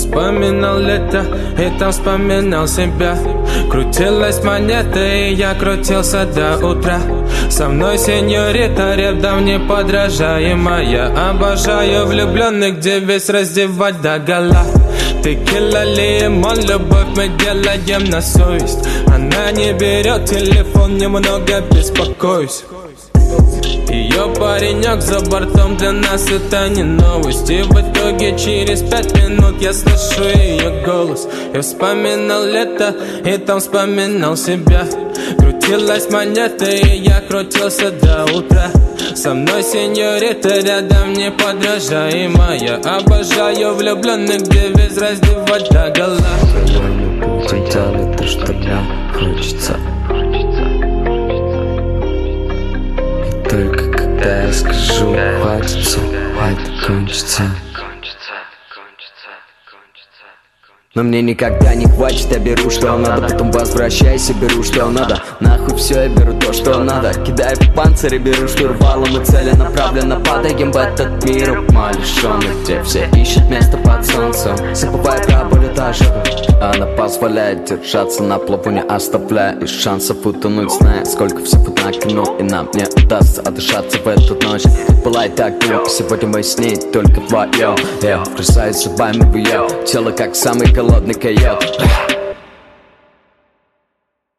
вспоминал лето, и там вспоминал себя. Крутилась монета, и я крутился до утра. Со мной сеньорита, рядом неподражаемая. Обожаю влюбленных девиц раздевать догола. Текила, лимон, любовь мы делаем на совесть. Она не берет телефон, немного беспокоюсь. Ее паренек за бортом, для нас это не новость. И в итоге через 5 минут я слышу ее голос. Я вспоминал лето, и там вспоминал себя. Крутилась монета, и я крутился до утра. Со мной сеньорита, рядом неподражаемая. Обожаю влюбленных девиц раздевать догола. Будем делать то, что мне хочется. И только когда я скажу хватит, все это кончится. Но мне никогда не хватит, я беру, что надо. Потом возвращайся, беру, что надо. Нахуй все, я беру то, что надо. Кидаю в панцирь и беру штурвалом. И целенаправленно падаем в этот мир умалишенный, где все ищут место под солнцем, забывая про боль этажа. Она позволяет держаться на плаву, не оставляя и шансов утонуть, зная, сколько всего на кону. И нам не удастся отдышаться в эту ночь. Была и так глупо, сегодня мы с ней только вдвоем. Я врезаюсь зубами в ее тело, как самый голодный койот.